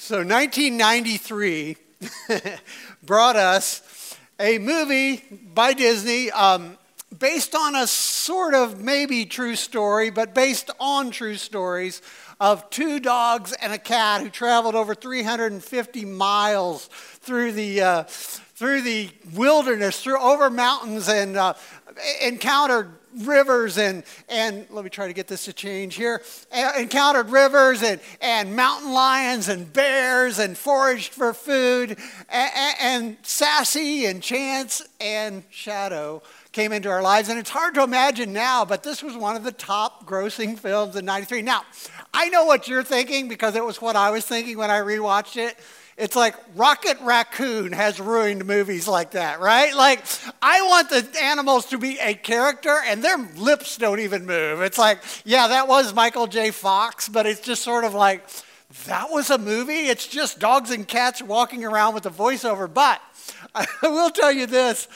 So 1993 brought us a movie by Disney based on a sort of maybe true story, but based on true stories of two dogs and a cat who traveled over 350 miles through the wilderness, over mountains, and encountered rivers and let me try to get this to change here. Encountered rivers and mountain lions and bears and foraged for food. And Sassy and Chance and Shadow came into our lives. And it's hard to imagine now, but this was one of the top grossing films in '93. Now, I know what you're thinking because it was what I was thinking when I rewatched it. It's like Rocket Raccoon has ruined movies like that, right? Like, I want the animals to be a character and their lips don't even move. It's like, yeah, that was Michael J. Fox, but it's just sort of like, that was a movie? It's just dogs and cats walking around with a voiceover. But I will tell you this,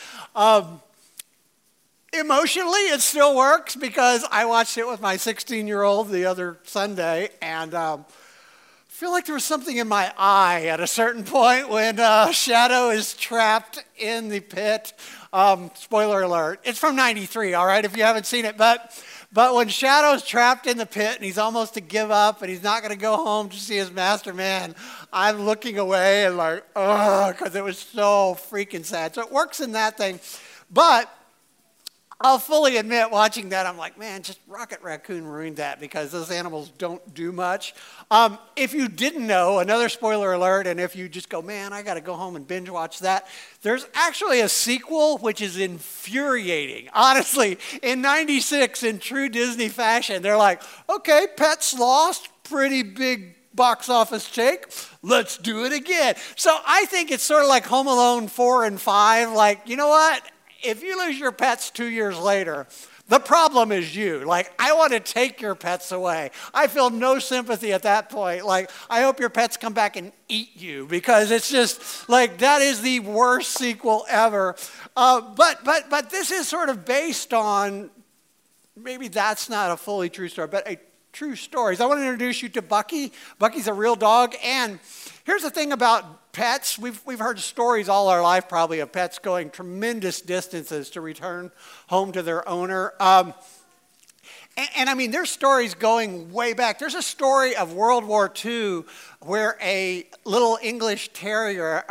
emotionally it still works because I watched it with my 16-year-old the other Sunday, and I feel like there was something in my eye at a certain point when Shadow is trapped in the pit. Spoiler alert, it's from '93, all right, if you haven't seen it. But when Shadow's trapped in the pit and he's almost to give up and he's not going to go home to see his master, man, I'm looking away and like, ugh, because it was so freaking sad. So it works in that thing. But I'll fully admit, watching that, I'm like, man, just Rocket Raccoon ruined that because those animals don't do much. If you didn't know, another spoiler alert, and if you just go, man, I got to go home and binge watch that, there's actually a sequel which is infuriating. Honestly, in '96, in true Disney fashion, they're like, okay, Pets Lost, pretty big box office take, let's do it again. So I think it's sort of like Home Alone 4 and 5, like, you know what? If you lose your pets 2 years later, the problem is you. Like, I want to take your pets away. I feel no sympathy at that point. Like, I hope your pets come back and eat you because it's just like that is the worst sequel ever. But this is sort of based on, maybe that's not a fully true story, but a true story. So I want to introduce you to Bucky. Bucky's a real dog, and here's the thing about pets. We've heard stories all our life probably of pets going tremendous distances to return home to their owner. And I mean, there's stories going way back. There's a story of World War II where a little English terrier,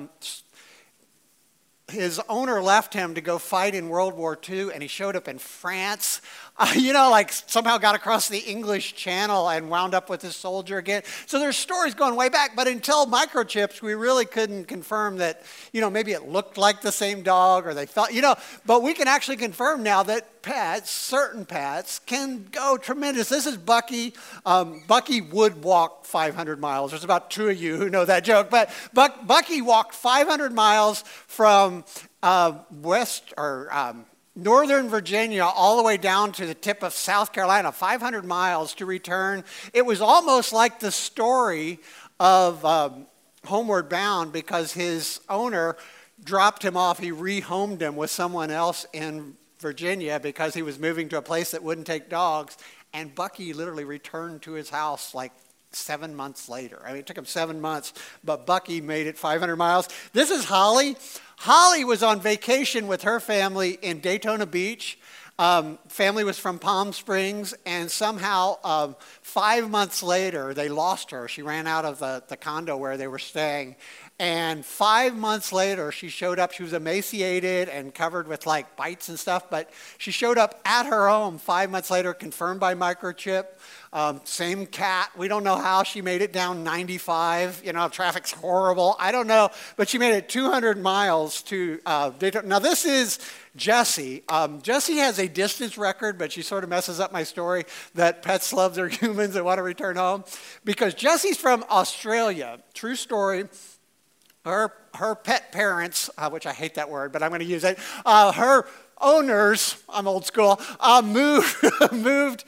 his owner left him to go fight in World War II, and he showed up in France. Like somehow got across the English Channel and wound up with his soldier again. So there's stories going way back, but until microchips, we really couldn't confirm that, maybe it looked like the same dog or they felt, but we can actually confirm now that pets, certain pets, can go tremendous. This is Bucky. Bucky would walk 500 miles. There's about two of you who know that joke, but Bucky walked 500 miles from Northern Virginia all the way down to the tip of South Carolina, 500 miles to return. It was almost like the story of Homeward Bound because his owner dropped him off. He rehomed him with someone else in Virginia because he was moving to a place that wouldn't take dogs. And Bucky literally returned to his house like 7 months later. I mean, it took him 7 months, but Bucky made it 500 miles. This is Holly. Holly was on vacation with her family in Daytona Beach. Family was from Palm Springs, and somehow 5 months later, they lost her. She ran out of the condo where they were staying. And 5 months later, she showed up. She was emaciated and covered with like bites and stuff, but she showed up at her home 5 months later, confirmed by microchip. Same cat. We don't know how she made it down 95. Traffic's horrible. I don't know, but she made it 200 miles to Daytona. Now this is Jessie. Jessie has a distance record, but she sort of messes up my story that pets love their humans and want to return home because Jessie's from Australia. True story. Her pet parents, which I hate that word, but I'm going to use it. Her owners, I'm old school, moved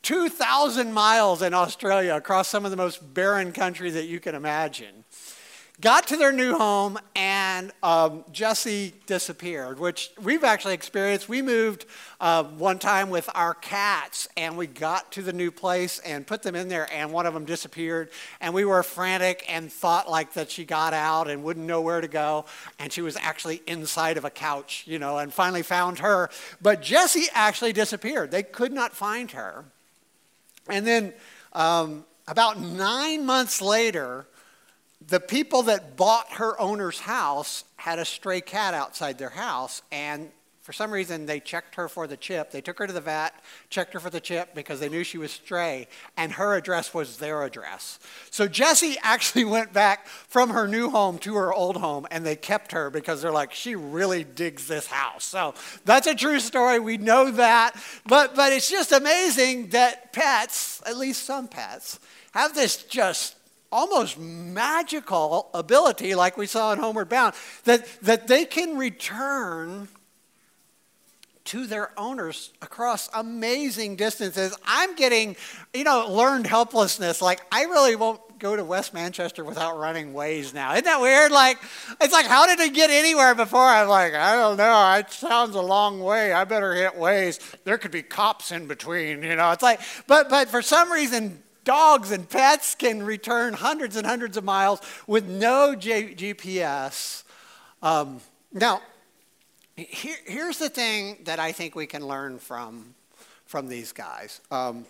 2,000 miles in Australia across some of the most barren country that you can imagine. got to their new home, and Jesse disappeared, which we've actually experienced. We moved one time with our cats, and we got to the new place and put them in there, and one of them disappeared, and we were frantic and thought like that she got out and wouldn't know where to go, and she was actually inside of a couch, and finally found her. But Jessie actually disappeared. They could not find her. And then about 9 months later, the people that bought her owner's house had a stray cat outside their house, and for some reason they checked her for the chip. They took her to the vet, checked her for the chip because they knew she was stray, and her address was their address. So Jessie actually went back from her new home to her old home, and they kept her because they're like, she really digs this house. So that's a true story. We know that. But it's just amazing that pets, at least some pets, have this just almost magical ability, like we saw in Homeward Bound, that they can return to their owners across amazing distances. I'm getting, learned helplessness. Like, I really won't go to West Manchester without running Waze now. Isn't that weird? It's like, how did I get anywhere before? I'm like, I don't know. It sounds a long way. I better hit Waze. There could be cops in between, It's like, but for some reason, dogs and pets can return hundreds and hundreds of miles with no GPS. Now, here's the thing that I think we can learn from these guys.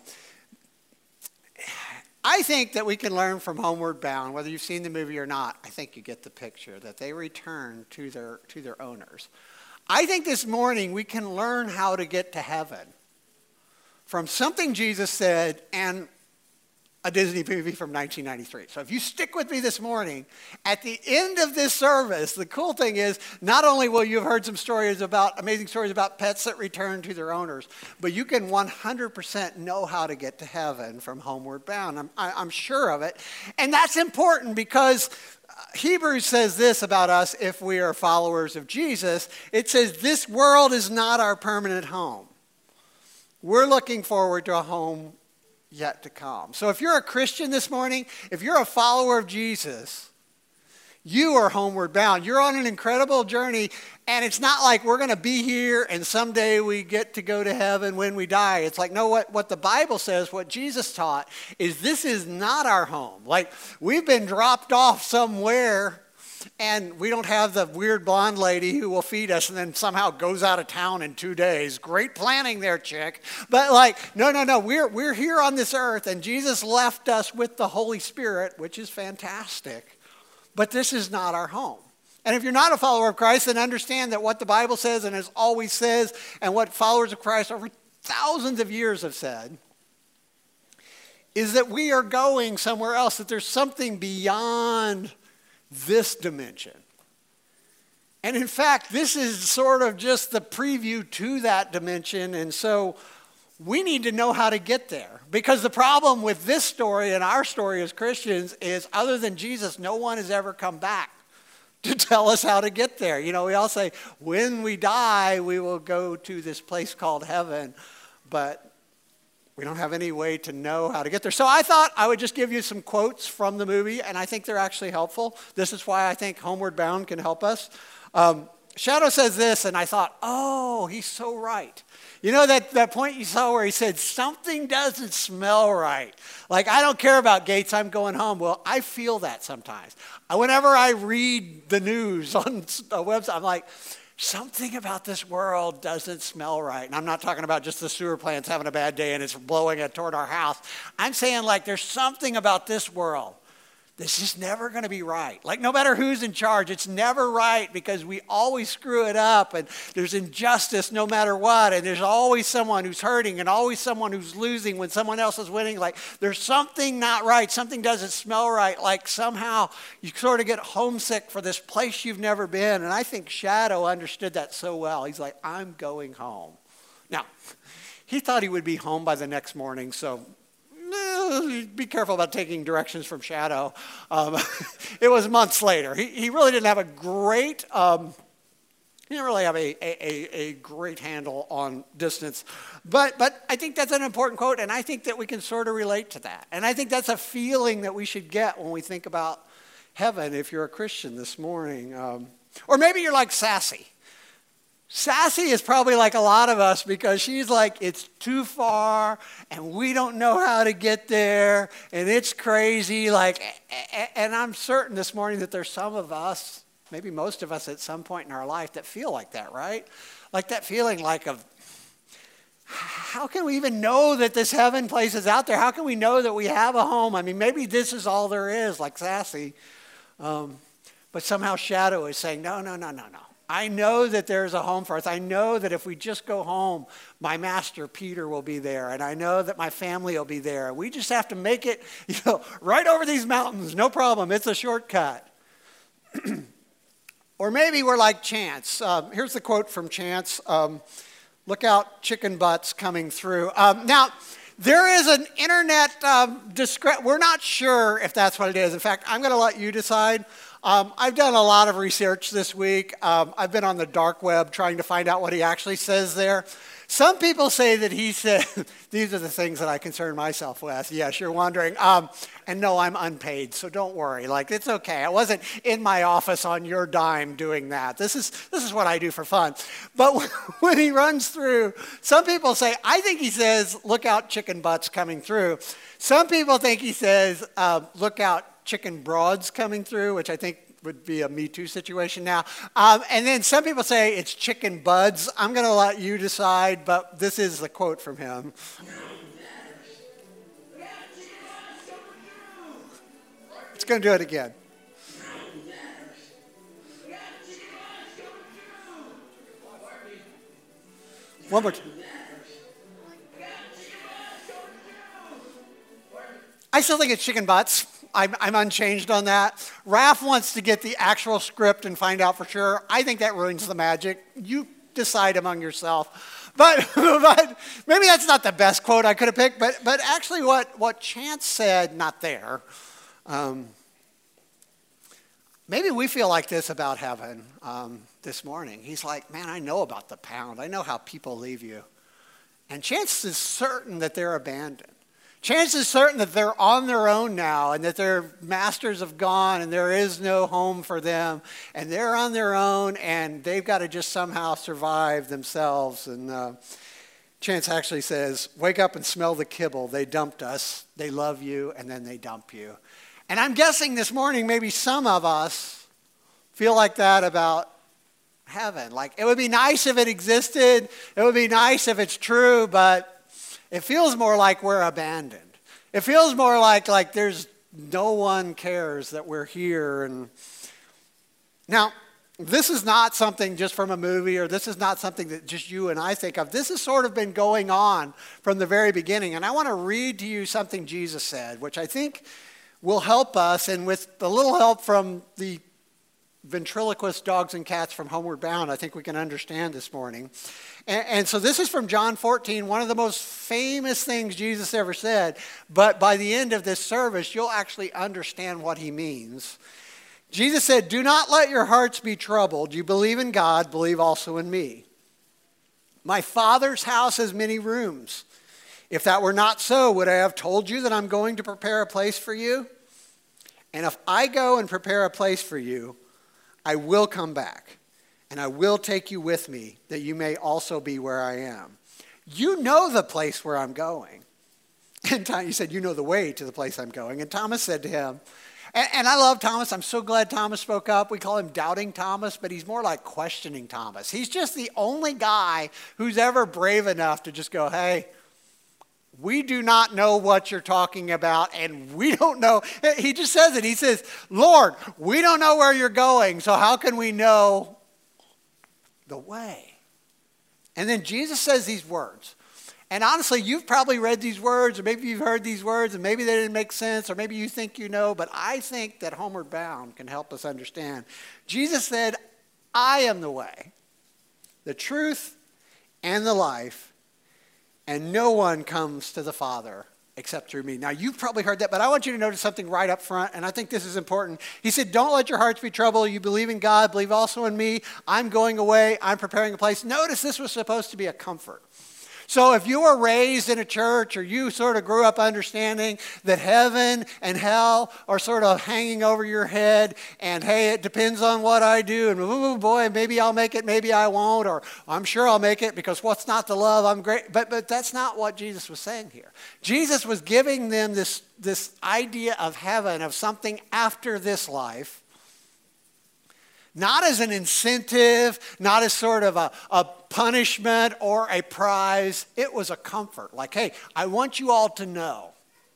I think that we can learn from Homeward Bound, whether you've seen the movie or not. I think you get the picture, that they return to their owners. I think this morning we can learn how to get to heaven from something Jesus said and a Disney movie from 1993. So if you stick with me this morning, at the end of this service, the cool thing is, not only will you have heard some amazing stories about pets that return to their owners, but you can 100% know how to get to heaven from Homeward Bound. I'm sure of it. And that's important because Hebrews says this about us if we are followers of Jesus. It says, this world is not our permanent home. We're looking forward to a home yet to come. So if you're a Christian this morning, if you're a follower of Jesus, you are homeward bound. You're on an incredible journey, and it's not like we're going to be here and someday we get to go to heaven when we die. It's like, no, what the Bible says, what Jesus taught, is this is not our home. Like, we've been dropped off somewhere, and we don't have the weird blonde lady who will feed us and then somehow goes out of town in 2 days. Great planning there, chick. But no. We're here on this earth, and Jesus left us with the Holy Spirit, which is fantastic. But this is not our home. And if you're not a follower of Christ, then understand that what the Bible says and has always says, and what followers of Christ over thousands of years have said, is that we are going somewhere else, that there's something beyond this dimension. And in fact, this is sort of just the preview to that dimension, and so we need to know how to get there. Because the problem with this story and our story as Christians is, other than Jesus, no one has ever come back to tell us how to get there. We all say, when we die, we will go to this place called heaven, but we don't have any way to know how to get there. So I thought I would just give you some quotes from the movie, and I think they're actually helpful. This is why I think Homeward Bound can help us. Shadow says this, and I thought, oh, he's so right. That point you saw where he said, something doesn't smell right. Like, I don't care about Gates, I'm going home. Well, I feel that sometimes. Whenever I read the news on a website, I'm like, something about this world doesn't smell right. And I'm not talking about just the sewer plants having a bad day and it's blowing it toward our house. I'm saying, there's something about this world that's just never going to be right. Like, no matter who's in charge, it's never right because we always screw it up, and there's injustice no matter what, and there's always someone who's hurting and always someone who's losing when someone else is winning. Like, there's something not right. Something doesn't smell right. Like, somehow you sort of get homesick for this place you've never been. And I think Shadow understood that so well. He's like, I'm going home. Now, he thought he would be home by the next morning, so be careful about taking directions from Shadow. It was months later. He really didn't have a great, he didn't really have a great handle on distance. But I think that's an important quote, and I think that we can sort of relate to that. And I think that's a feeling that we should get when we think about heaven if you're a Christian this morning. Or maybe you're like Sassy. Sassy is probably like a lot of us because she's like, it's too far and we don't know how to get there and it's crazy. And I'm certain this morning that there's some of us, maybe most of us at some point in our life that feel like that, right? Like that feeling like of, how can we even know that this heaven place is out there? How can we know that we have a home? I mean, maybe this is all there is, like Sassy. But somehow Shadow is saying, no. I know that there's a home for us. I know that if we just go home, my master Peter will be there. And I know that my family will be there. We just have to make it, right over these mountains. No problem. It's a shortcut. Or maybe we're like Chance. Here's the quote from Chance. Look out, chicken butts coming through. Now, there is an internet we're not sure if that's what it is. In fact, I'm going to let you decide. I've done a lot of research this week. I've been on the dark web trying to find out what he actually says there. Some people say that he said, these are the things that I concern myself with. Yes, you're wondering. And no, I'm unpaid, so don't worry. It's okay. I wasn't in my office on your dime doing that. This is what I do for fun. But when he runs through, some people say, I think he says, look out, chicken butts coming through. Some people think he says, look out, chicken broads coming through, which I think would be a Me Too situation now. And then some people say it's chicken buds. I'm going to let you decide, but this is the quote from him. It's going to do it again. One more time. I still think it's chicken butts. I'm unchanged on that. Raph wants to get the actual script and find out for sure. I think that ruins the magic. You decide among yourself. But maybe that's not the best quote I could have picked. But actually what Chance said, not there. Maybe we feel like this about heaven this morning. He's like, man, I know about the pound. I know how people leave you. And Chance is certain that they're abandoned. Chance is certain that they're on their own now and that their masters have gone and there is no home for them. And they're on their own and they've got to just somehow survive themselves. And Chance actually says, wake up and smell the kibble. They dumped us. They love you and then they dump you. And I'm guessing this morning maybe some of us feel like that about heaven. Like it would be nice if it existed. It would be nice if it's true, but it feels more like we're abandoned. It feels more like there's no one cares that we're here. And now, this is not something just from a movie, or this is not something that just you and I think of. This has sort of been going on from the very beginning. And I want to read to you something Jesus said, which I think will help us. And with a little help from the ventriloquist dogs and cats from Homeward Bound, I think we can understand this morning. And so this is from John 14, one of the most famous things Jesus ever said. But by the end of this service, you'll actually understand what he means. Jesus said, do not let your hearts be troubled. You believe in God, believe also in me. My Father's house has many rooms. If that were not so, would I have told you that I'm going to prepare a place for you? And if I go and prepare a place for you, I will come back, and I will take you with me, that you may also be where I am. You know the place where I'm going. And he said, you know the way to the place I'm going. And Thomas said to him, and I love Thomas. I'm so glad Thomas spoke up. We call him Doubting Thomas, but he's more like Questioning Thomas. He's just the only guy who's ever brave enough to just go, hey, we do not know what you're talking about, and we don't know. He just says it. He says, Lord, we don't know where you're going, so how can we know the way? And then Jesus says these words. And honestly, you've probably read these words, or maybe you've heard these words, and maybe they didn't make sense, or maybe you think you know, but I think that Homeward Bound can help us understand. Jesus said, I am the way, the truth, and the life, and no one comes to the Father except through me. Now, you've probably heard that, but I want you to notice something right up front, and I think this is important. He said, don't let your hearts be troubled. You believe in God, believe also in me. I'm going away. I'm preparing a place. Notice this was supposed to be a comfort. So if you were raised in a church or you sort of grew up understanding that heaven and hell are sort of hanging over your head and, hey, it depends on what I do, and oh boy, maybe I'll make it, maybe I won't, or I'm sure I'll make it because what's not to love, I'm great. But that's not what Jesus was saying here. Jesus was giving them this idea of heaven, of something after this life, not as an incentive, not as sort of a punishment or a prize. It was a comfort. Like, hey, I want you all to know.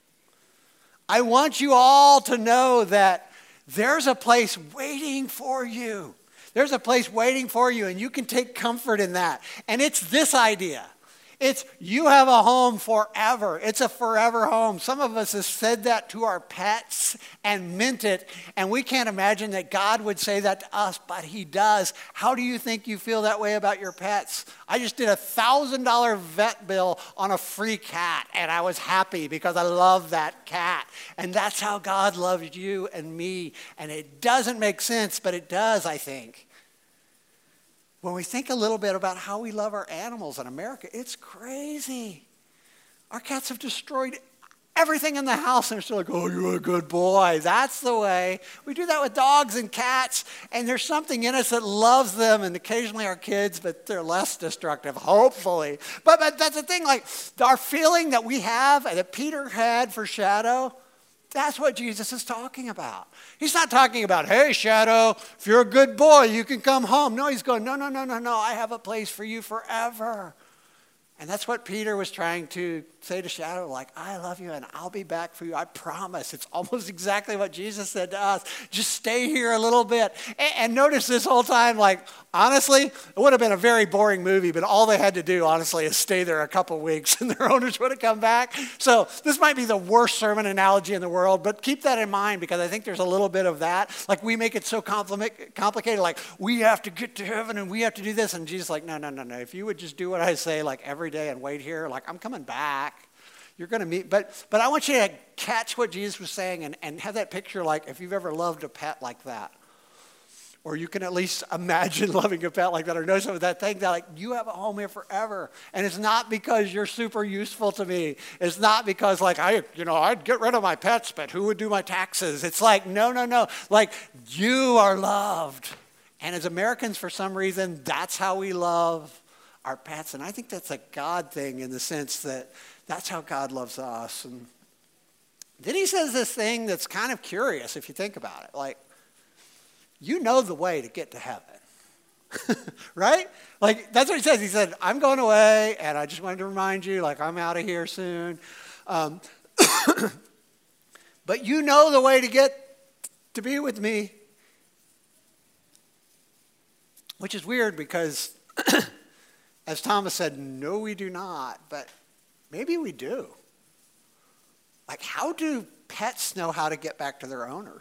I want you all to know that there's a place waiting for you. There's a place waiting for you, and you can take comfort in that. And it's this idea. It's you have a home forever. It's a forever home. Some of us have said that to our pets and meant it, and we can't imagine that God would say that to us, but he does. How do you think you feel that way about your pets? I just did a $1,000 vet bill on a free cat, and I was happy because I love that cat. And that's how God loves you and me. And it doesn't make sense, but it does, I think. When we think a little bit about how we love our animals in America, it's crazy. Our cats have destroyed everything in the house, and they're still like, oh, you're a good boy. That's the way. We do that with dogs and cats, and there's something in us that loves them, and occasionally our kids, but they're less destructive, hopefully. But that's the thing, like our feeling that we have, and that Peter had for Shadow, that's what Jesus is talking about. He's not talking about, hey, Shadow, if you're a good boy, you can come home. No, he's going, no, I have a place for you forever. And that's what Peter was trying to say to Shadow, like, I love you and I'll be back for you. I promise. It's almost exactly what Jesus said to us. Just stay here a little bit. And notice this whole time, like, honestly, it would have been a very boring movie, but all they had to do, honestly, is stay there a couple weeks and their owners would have come back. So this might be the worst sermon analogy in the world, but keep that in mind because I think there's a little bit of that. Like, we make it so complicated, like, we have to get to heaven and we have to do this. And Jesus is like, no. If you would just do what I say, like, every day and wait here, like, I'm coming back. You're going to meet, but I want you to catch what Jesus was saying and have that picture like if you've ever loved a pet like that. Or you can at least imagine loving a pet like that or know some of that thing that like you have a home here forever. And it's not because you're super useful to me. It's not because like I'd get rid of my pets, but who would do my taxes? It's like, no. Like you are loved. And as Americans, for some reason, that's how we love our pets. And I think that's a God thing in the sense that that's how God loves us. And then he says this thing that's kind of curious if you think about it. Like, you know the way to get to heaven. Right? Like, that's what he says. He said, I'm going away, and I just wanted to remind you, like, I'm out of here soon. But you know the way to get to be with me. Which is weird because, as Thomas said, no, we do not. But maybe we do. Like, how do pets know how to get back to their owners?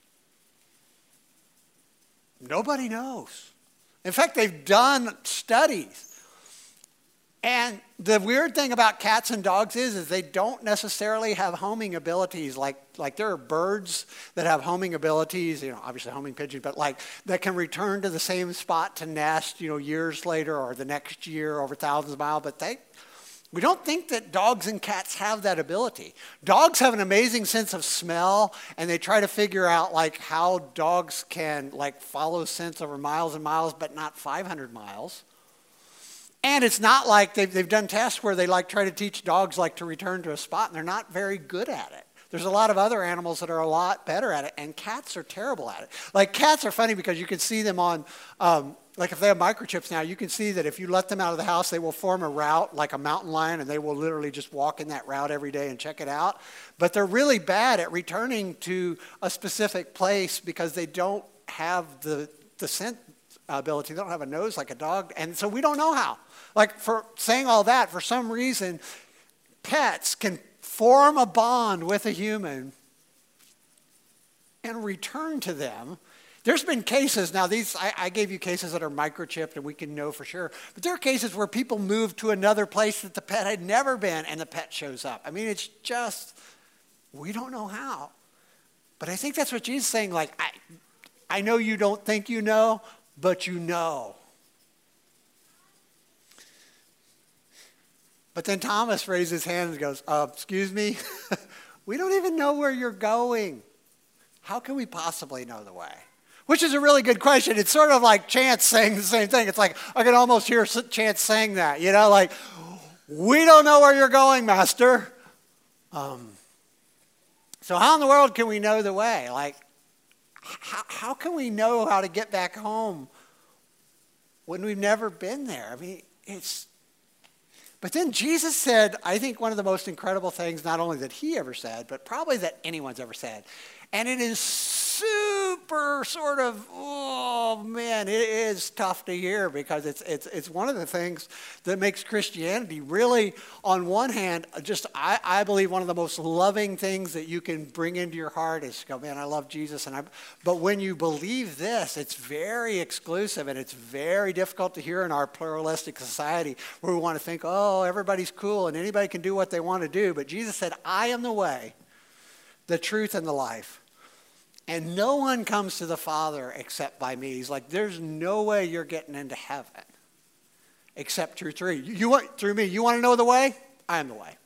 Nobody knows. In fact, they've done studies. And the weird thing about cats and dogs is they don't necessarily have homing abilities. Like there are birds that have homing abilities, obviously homing pigeon, but like that can return to the same spot to nest, years later or the next year over thousands of miles. But we don't think that dogs and cats have that ability. Dogs have an amazing sense of smell, and they try to figure out like how dogs can like follow scents over miles and miles, but not 500 miles. And it's not like they've done tests where they like try to teach dogs like to return to a spot, and they're not very good at it. There's a lot of other animals that are a lot better at it, and cats are terrible at it. Like cats are funny because you can see them on, like if they have microchips now, you can see that if you let them out of the house, they will form a route like a mountain lion, and they will literally just walk in that route every day and check it out. But they're really bad at returning to a specific place because they don't have the scent ability. They don't have a nose like a dog, and so we don't know how. Like for saying all that, for some reason, pets can form a bond with a human and return to them. There's been cases, now these, I gave you cases that are microchipped and we can know for sure, but there are cases where people move to another place that the pet had never been and the pet shows up. I mean, it's just, we don't know how. But I think that's what Jesus is saying, like, I know you don't think you know, but you know. But then Thomas raised his hand and goes, excuse me, we don't even know where you're going. How can we possibly know the way? Which is a really good question. It's sort of like Chance saying the same thing. It's like, I can almost hear Chance saying that, like, we don't know where you're going, Master. So how in the world can we know the way? Like, how can we know how to get back home when we've never been there? I mean, But then Jesus said, I think one of the most incredible things, not only that he ever said, but probably that anyone's ever said. And it is super sort of, oh man, it is tough to hear because it's one of the things that makes Christianity really, on one hand, just I believe one of the most loving things that you can bring into your heart is go, man, I love Jesus. But when you believe this, it's very exclusive and it's very difficult to hear in our pluralistic society where we want to think, oh, everybody's cool and anybody can do what they want to do. But Jesus said, I am the way, the truth, and the life. And no one comes to the Father except by me. He's like, there's no way you're getting into heaven except through me. You want to know the way? I am the way.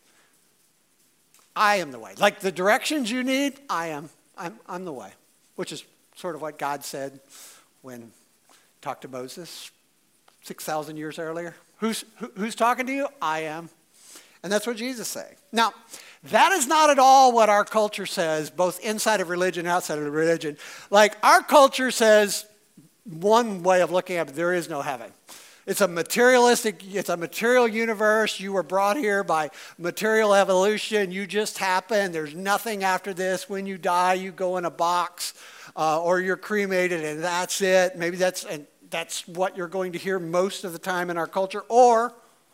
I am the way. Like the directions you need, I'm the way. Which is sort of what God said when he talked to Moses 6,000 years earlier. Who's talking to you? I am. And that's what Jesus said. Now, that is not at all what our culture says, both inside of religion and outside of religion. Like, our culture says, one way of looking at it, there is no heaven. It's a material universe. You were brought here by material evolution. You just happen. There's nothing after this. When you die, you go in a box or you're cremated and that's it. Maybe that's what you're going to hear most of the time in our culture. Or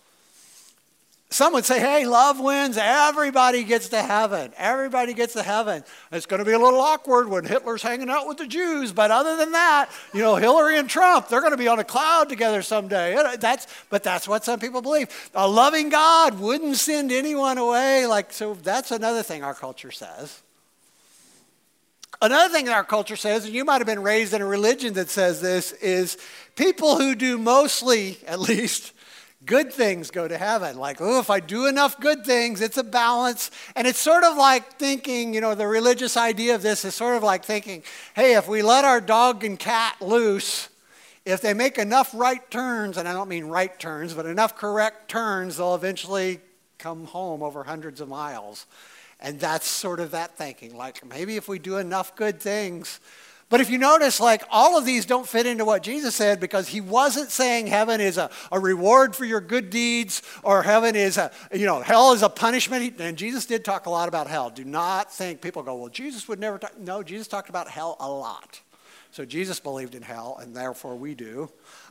some would say, hey, love wins. Everybody gets to heaven. Everybody gets to heaven. It's going to be a little awkward when Hitler's hanging out with the Jews. But other than that, Hillary and Trump, they're going to be on a cloud together someday. But that's what some people believe. A loving God wouldn't send anyone away. So that's another thing our culture says. Another thing that our culture says, and you might have been raised in a religion that says this, is people who do mostly, at least, good things go to heaven. Like, if I do enough good things, it's a balance. And it's sort of like thinking, the religious idea of this is sort of like thinking, hey, if we let our dog and cat loose, if they make enough right turns, and I don't mean right turns, but enough correct turns, they'll eventually come home over hundreds of miles. And that's sort of that thinking. Like, maybe if we do enough good things. But if you notice, all of these don't fit into what Jesus said because he wasn't saying heaven is a reward for your good deeds or heaven is hell is a punishment. And Jesus did talk a lot about hell. Do not think people go, well, Jesus would never talk. No, Jesus talked about hell a lot. So Jesus believed in hell and therefore we do.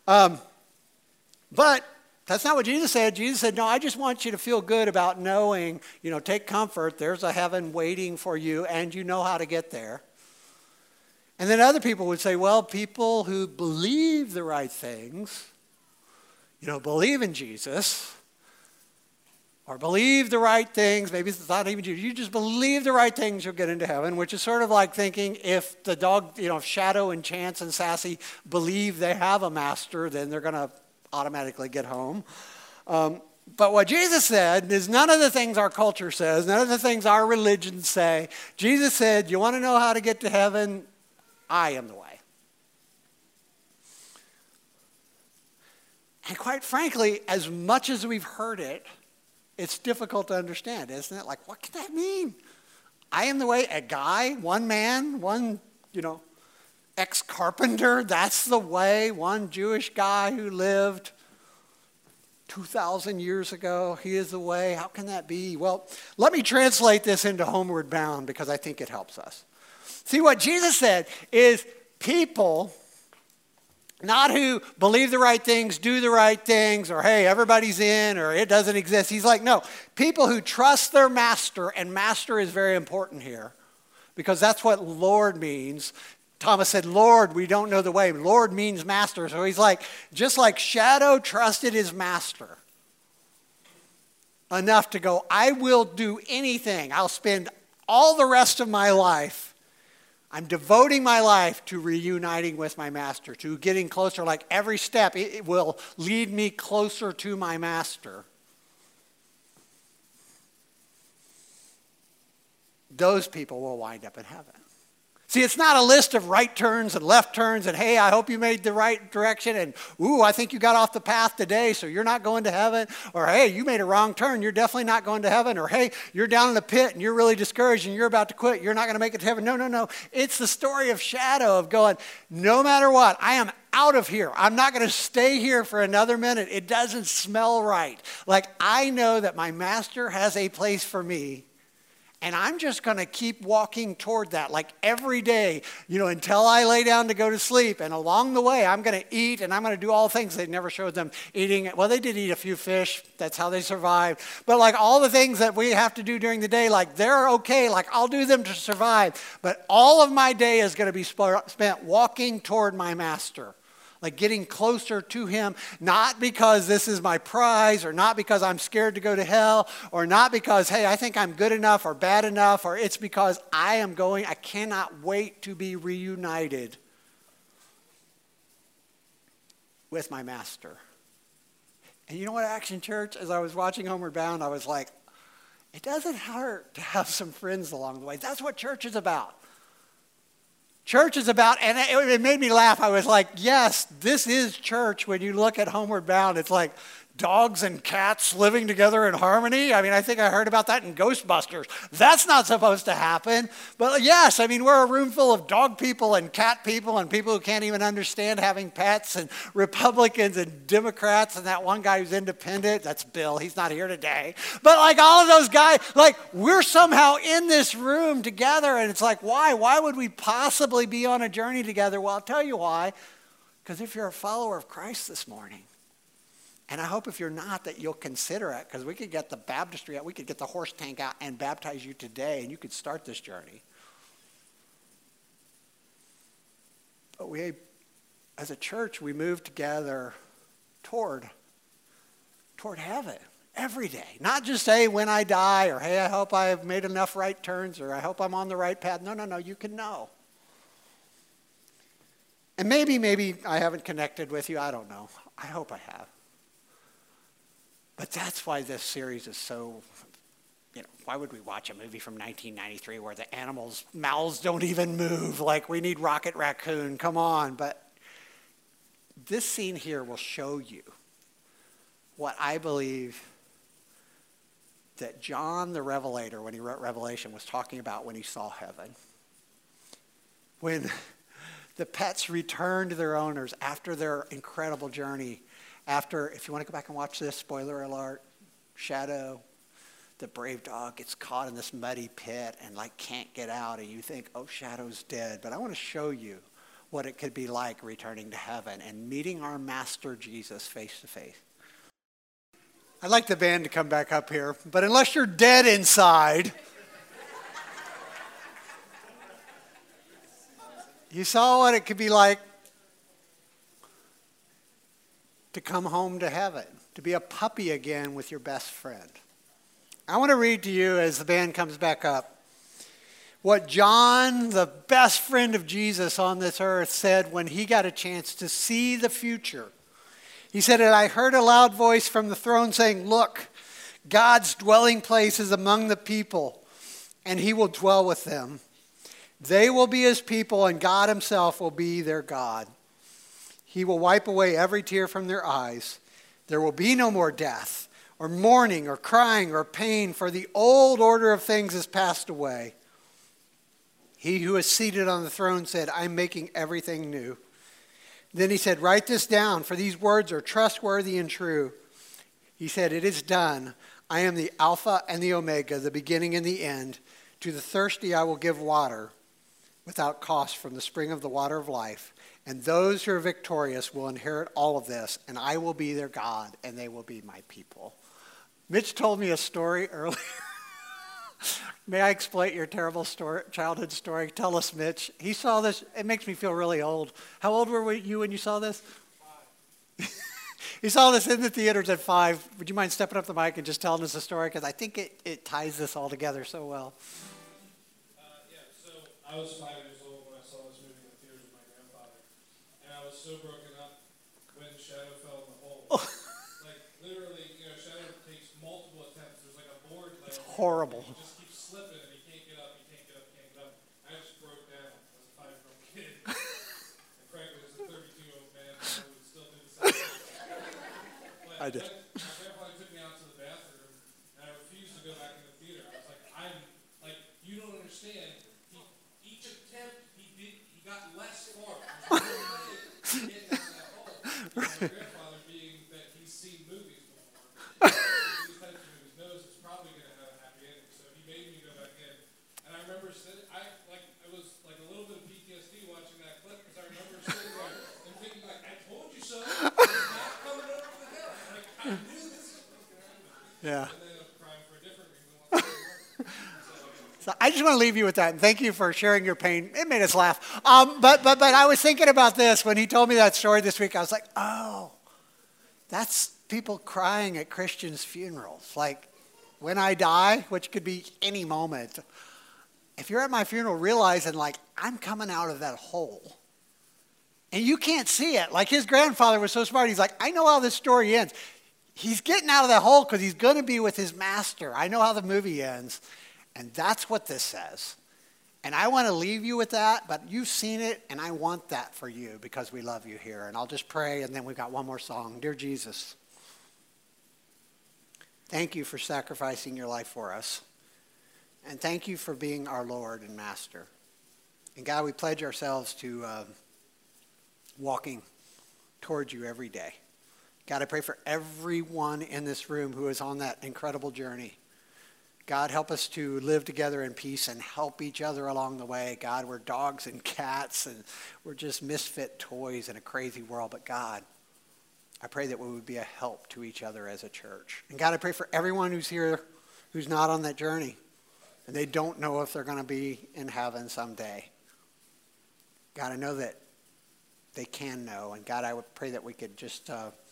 But that's not what Jesus said. Jesus said, no, I just want you to feel good about knowing, take comfort. There's a heaven waiting for you and you know how to get there. And then other people would say, well, people who believe the right things, believe in Jesus, or believe the right things, maybe it's not even Jesus, you just believe the right things, you'll get into heaven, which is sort of like thinking if the dog, if Shadow and Chance and Sassy believe they have a master, then they're going to automatically get home. But what Jesus said is none of the things our culture says, none of the things our religions say. Jesus said, you want to know how to get to heaven? I am the way. And quite frankly, as much as we've heard it, it's difficult to understand, isn't it? Like, what can that mean? I am the way. A guy, one man, one, ex-carpenter, that's the way. One Jewish guy who lived 2,000 years ago, he is the way. How can that be? Well, let me translate this into Homeward Bound because I think it helps us. See, what Jesus said is people, not who believe the right things, do the right things, or hey, everybody's in, or it doesn't exist. He's like, no, people who trust their master, and master is very important here, because that's what Lord means. Thomas said, Lord, we don't know the way. Lord means master. So he's like, just like Shadow trusted his master enough to go, I will do anything. I'll spend all the rest of my life. I'm devoting my life to reuniting with my master, to getting closer. Like every step, it will lead me closer to my master. those people will wind up in heaven. See, it's not a list of right turns and left turns and, hey, I hope you made the right direction and, ooh, I think you got off the path today, so you're not going to heaven. Or, hey, you made a wrong turn, you're definitely not going to heaven. Or, hey, you're down in the pit and you're really discouraged and you're about to quit. You're not going to make it to heaven. No, no, no. It's the story of shadow of going, no matter what, I am out of here. I'm not going to stay here for another minute. It doesn't smell right. Like, I know that my master has a place for me. And I'm just going to keep walking toward that, like every day, until I lay down to go to sleep. And along the way, I'm going to eat and I'm going to do all things. They never showed them eating. Well, they did eat a few fish. That's how they survived. But like all the things that we have to do during the day, like they're okay. Like I'll do them to survive. But all of my day is going to be spent walking toward my master. Like getting closer to him, not because this is my prize or not because I'm scared to go to hell or not because, hey, I think I'm good enough or bad enough, or it's because I cannot wait to be reunited with my master. And you know what, Action Church? As I was watching Homeward Bound, I was like, it doesn't hurt to have some friends along the way. That's what church is about. Church is about, and it made me laugh. I was like, yes, this is church. When you look at Homeward Bound, it's like dogs and cats living together in harmony. I mean, I think I heard about that in Ghostbusters. That's not supposed to happen. But yes, I mean, we're a room full of dog people and cat people and people who can't even understand having pets and Republicans and Democrats and that one guy who's independent. That's Bill. He's not here today. But like all of those guys, like we're somehow in this room together. And it's like, why? Why would we possibly be on a journey together? Well, I'll tell you why. Because if you're a follower of Christ this morning, and I hope if you're not that you'll consider it, because we could get the baptistry out, we could get the horse tank out and baptize you today, and you could start this journey. But we, as a church, we move together toward heaven every day. Not just, hey, when I die, or hey, I hope I've made enough right turns, or I hope I'm on the right path. No, no, no, you can know. And maybe I haven't connected with you. I don't know. I hope I have. But that's why this series is so, why would we watch a movie from 1993 where the animals' mouths don't even move? Like, we need Rocket Raccoon, come on. But this scene here will show you what I believe that John the Revelator, when he wrote Revelation, was talking about when he saw heaven. When the pets returned to their owners after their incredible journey. After, if you want to go back and watch this, spoiler alert, Shadow, the brave dog, gets caught in this muddy pit and like can't get out. And you think, oh, Shadow's dead. But I want to show you what it could be like returning to heaven and meeting our Master Jesus face to face. I'd like the band to come back up here. But unless you're dead inside, you saw what it could be like to come home to heaven, to be a puppy again with your best friend. I want to read to you as the band comes back up what John, the best friend of Jesus on this earth, said when he got a chance to see the future. He said, and I heard a loud voice from the throne saying, look, God's dwelling place is among the people, and he will dwell with them. They will be his people, and God himself will be their God. He will wipe away every tear from their eyes. There will be no more death, or mourning, or crying, or pain, for the old order of things has passed away. He who is seated on the throne said, I'm making everything new. Then he said, write this down, for these words are trustworthy and true. He said, it is done. I am the Alpha and the Omega, the beginning and the end. To the thirsty I will give water without cost from the spring of the water of life. And those who are victorious will inherit all of this, and I will be their God, and they will be my people. Mitch told me a story earlier. May I exploit your terrible childhood story? Tell us, Mitch. He saw this. It makes me feel really old. How old were you when you saw this? 5. He saw this in the theaters at 5. Would you mind stepping up the mic and just telling us the story? Because I think it ties this all together so well. So I was 5 years old when I saw this movie in the theaters with my grandfather. And I was so broken up when Shadow fell in the hole. Oh. Like, literally, Shadow takes multiple attempts. There's like a board. It's horrible. He just keeps slipping and he can't get up. He I did. My grandfather took me out to the bathroom, and I refused to go back in the theater. I was like, you don't understand. Each attempt he got less far. Getting out of that hole. And my grandfather, being that he's seen movies before, these types of movies, knows it's probably going to have a happy ending. So he made me go back in, and I remember it was like a little bit of PTSD watching that clip because I remember sitting there and thinking like, I told you so. It's not coming over the hill. Like I knew this was going to happen. Yeah. And then I'm crying for a different reason. So I just want to leave you with that, and thank you for sharing your pain. It made us laugh. But I was thinking about this when he told me that story this week. I was like, oh, that's people crying at Christians' funerals. Like, when I die, which could be any moment, if you're at my funeral realizing, like, I'm coming out of that hole. And you can't see it. Like, his grandfather was so smart. He's like, I know how this story ends. He's getting out of that hole because he's going to be with his master. I know how the movie ends. And that's what this says. And I want to leave you with that, but you've seen it, and I want that for you because we love you here. And I'll just pray, and then we've got one more song. Dear Jesus, thank you for sacrificing your life for us. And thank you for being our Lord and Master. And God, we pledge ourselves to walking towards you every day. God, I pray for everyone in this room who is on that incredible journey. God, help us to live together in peace and help each other along the way. God, we're dogs and cats, and we're just misfit toys in a crazy world. But God, I pray that we would be a help to each other as a church. And God, I pray for everyone who's here who's not on that journey, and they don't know if they're going to be in heaven someday. God, I know that they can know. And God, I would pray that we could just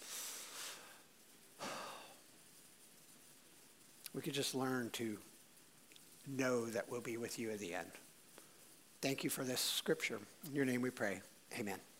learn to know that we'll be with you at the end. Thank you for this scripture. In your name we pray. Amen.